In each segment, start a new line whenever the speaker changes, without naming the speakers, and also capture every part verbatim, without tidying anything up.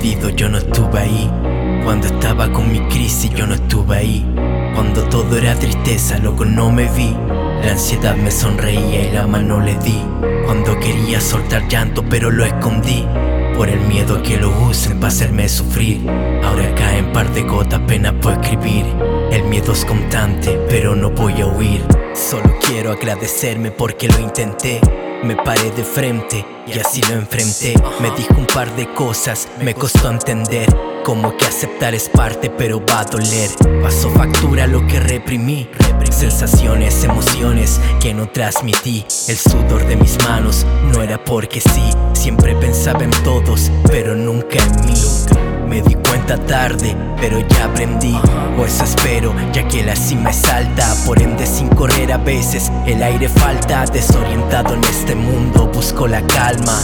jodido yo no estuve ahí. Cuando estaba con mi crisis yo no estuve ahí. Cuando todo era tristeza, loco, no me vi. La ansiedad me sonreía y la mano le di. Cuando quería soltar llanto pero lo escondí, por el miedo a que lo usen para hacerme sufrir. Ahora caen par de gotas, apenas puedo escribir. El miedo es constante, pero no voy a huir. Solo quiero agradecerme porque lo intenté. Me paré de frente y así lo enfrenté. Me dijo un par de cosas, me costó entender. Como que aceptar es parte, pero va a doler. Pasó factura lo que reprimí. Sensaciones, emociones que no transmití. El sudor de mis manos no era porque sí. Siempre pensaba en todos, pero nunca en mí. Me di cuenta tarde, pero ya aprendí. O eso espero, ya que la cima es alta. Por ende sin correr a veces el aire falta. Desorientado en este mundo busco la calma.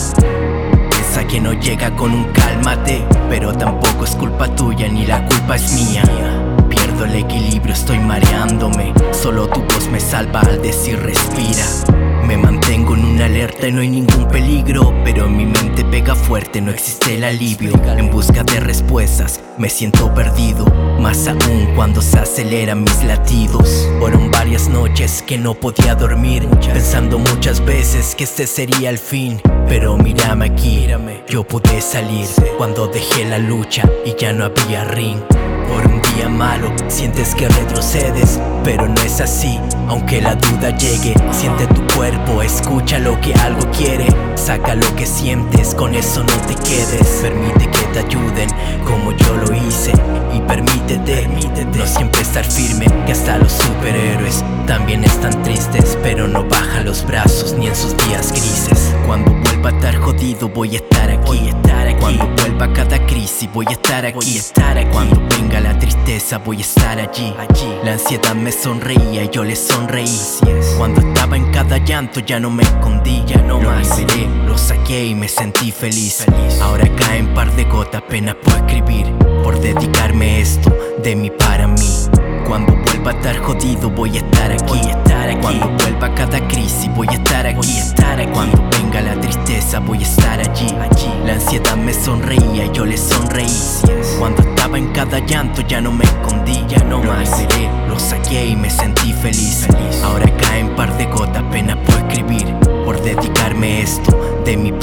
Piensa que no llega con un cálmate, pero tampoco es culpa tuya ni la culpa es mía. Pierdo el equilibrio, estoy mareándome. Solo tu voz me salva al decir respira. Me mantengo en una alerta y no hay ningún peligro, pero en mi mente pega fuerte, no existe el alivio. En busca de respuestas me siento perdido, más aún cuando se aceleran mis latidos. Fueron varias noches que no podía dormir, pensando muchas veces que este sería el fin. Pero mírame aquí, yo pude salir cuando dejé la lucha y ya no había ring. Por un día malo sientes que retrocedes, pero no es así, aunque la duda llegue. Siente tu cuerpo, escucha lo que algo quiere. Saca lo que sientes, con eso no te quedes. Permite que te ayuden como yo lo hice. Y permítete, permítete no siempre estar firme, que hasta los superhéroes también están tristes. Pero no baja los brazos ni en sus días grises. Cuando vuelva a estar jodido voy a estar aquí, voy a estar aquí. Cuando vuelva cada crisis voy a estar aquí, voy a estar aquí. Cuando venga la tristeza voy a estar allí, allí. La ansiedad me sonreía y yo le sonreí. Cuando estaba en cada llanto ya no me escondí, ya no más liberé, lo saqué y me sentí feliz. feliz. Ahora caen par de gotas, apenas puedo escribir. Por dedicarme esto de mí para mí. Cuando vuelva a estar jodido voy a estar aquí, voy a estar aquí. Cuando vuelva cada crisis voy a estar aquí, voy a estar aquí. Cuando venga la tristeza voy a estar allí, allí. La ansiedad me sonreía y yo le sonreí. Cuando estaba en cada llanto ya no me escondí, ya no más liberé, lo saqué y me sentí feliz. feliz. Ahora caen par de gotas, apenas puedo escribir. Por dedicarme esto de mi